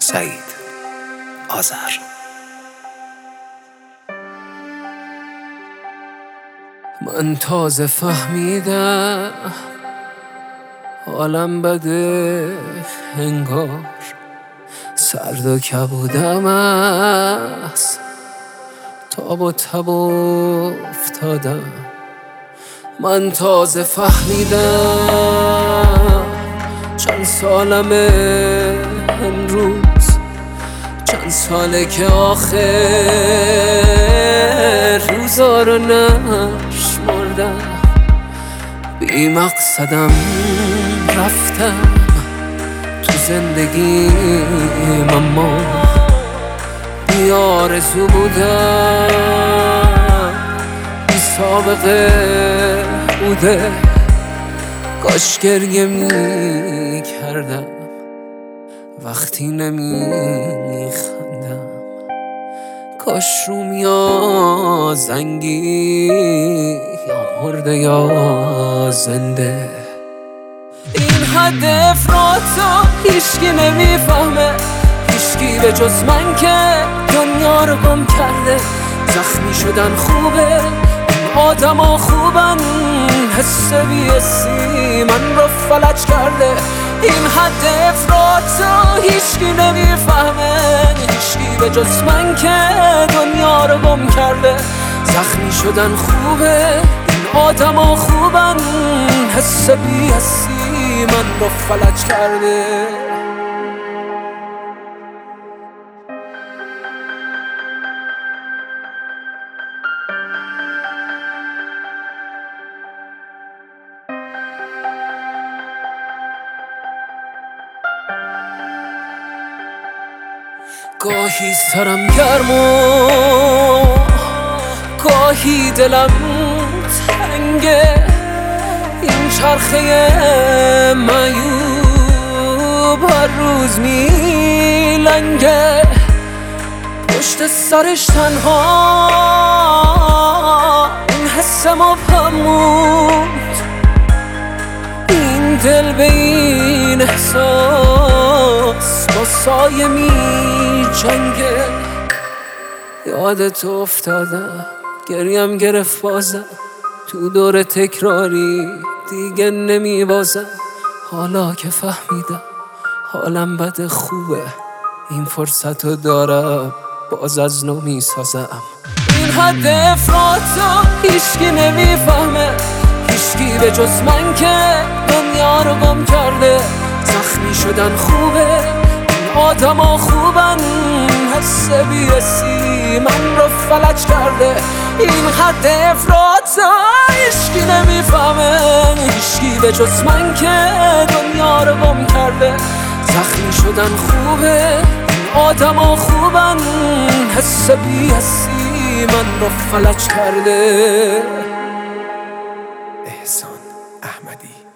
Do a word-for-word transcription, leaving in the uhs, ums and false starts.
سعید آذر. من تازه فهمیدم حالم بده، انگار سرد و کبودم از تاب و تب افتادم. من تازه فهمیدم چند سالمه امروز، چند ساله که آخر روزا رو نشمردم. بی مقصدم رفتم تو زندگیم، اما بی آرزو بودم، بی سابقه بوده. کاش گریه می کردم وقتی نمی خندم، کاش رومیا زنگی یا مرده یا زنده. این حد افراطو هیچکی نمیفهمه، هیچکی به جز من که دنیا رو گم کرده. زخمی شدن خوبه، این آدم ها خوبن، حس بی حسی من رو فلج کرده. این حد افراطو هیچکی نمیفهمه، هیچکی به جز من که دنیا رو گم کرده. زخمی شدن خوبه، این آدم ها خوبن، حس بی حسی من رو فلج کرده. گاهی سرم گرم و گاهی دلم تنگه، این چرخه معیوب هر روز میلنگه. پشت سرش تنها این حس مبهمون، این دل به این احساس با سایه می جنگه. یادت افتادم گریم گرفت بازم، تو دور تکراری دیگه نمی بازم. حالا که فهمیدم حالم بده خوبه، این فرصت رو دارم باز از نو می سازم. این حد افراطو هیچکی نمیفهمه، هیچکی به جز من که دنیا رو گم کرده. زخمی شدن خوبه، این آدم ها خوبن، حس بی حسی من رو فلج کرده. این حد افراطو هیچکی نمیفهمه، هیچکی به جز من که دنیا رو گم کرده. زخمی شدن خوبه، این آدم ها خوبن، حس بی حسی من رو فلج کرده. احسان احمدی.